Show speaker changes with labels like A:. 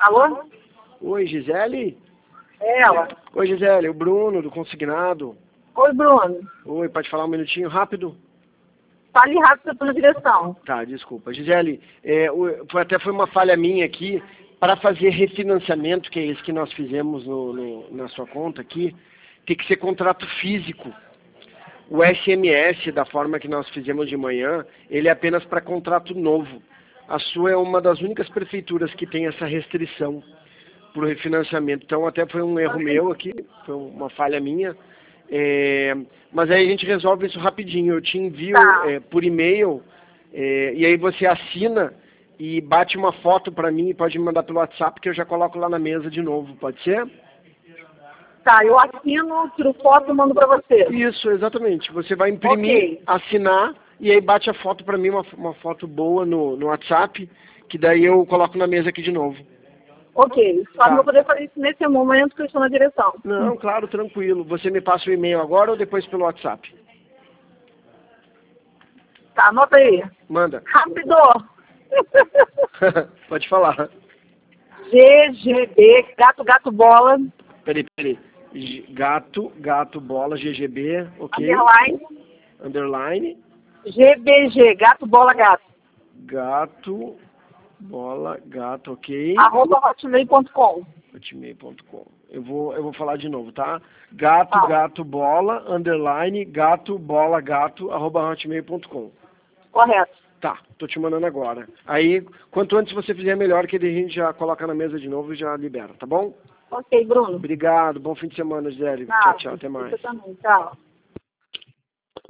A: Alô?
B: Oi, Gisele?
A: É ela.
B: Oi, Gisele, o Bruno, do Consignado.
A: Oi, Bruno.
B: Oi, pode falar um minutinho rápido?
A: Fale rápido, eu tô na direção.
B: Tá, desculpa. Gisele, foi uma falha minha aqui. Para fazer refinanciamento, que é esse que nós fizemos na sua conta aqui, tem que ser contrato físico. O SMS, da forma que nós fizemos de manhã, ele é apenas para contrato novo. A sua é uma das únicas prefeituras que tem essa restrição para o refinanciamento. Então, até foi um erro meu aqui, foi uma falha minha. Mas aí a gente resolve isso rapidinho. Eu te envio por e-mail, e aí você assina e bate uma foto para mim e pode me mandar pelo WhatsApp que eu já coloco lá na mesa de novo. Pode ser?
A: Tá, eu assino, tiro foto e mando pra você.
B: Isso, exatamente. Você vai imprimir, assinar e aí bate a foto para mim, uma foto boa no WhatsApp, que daí eu coloco na mesa aqui de novo.
A: Ok, só não vou poder fazer isso nesse momento que eu estou na direção.
B: Não, claro, tranquilo. Você me passa o e-mail agora ou depois pelo WhatsApp?
A: Tá, anota aí.
B: Manda.
A: Rápido!
B: Pode falar.
A: GGB, gato, bola.
B: Peraí. Gato, bola, GGB, ok. Underline.
A: GBG, gato, bola, gato.
B: Gato, bola, gato, ok.
A: @hotmail.com.
B: hotmail.com. Eu vou falar de novo, tá? Gato, bola, underline, gato, bola, gato, @hotmail.com.
A: Correto.
B: Tá, tô te mandando agora. Aí, quanto antes você fizer, melhor, que a gente já coloca na mesa de novo e já libera, tá bom?
A: Ok, Bruno.
B: Obrigado, bom fim de semana, Gisele. Tchau, até mais.
A: Você também, tchau.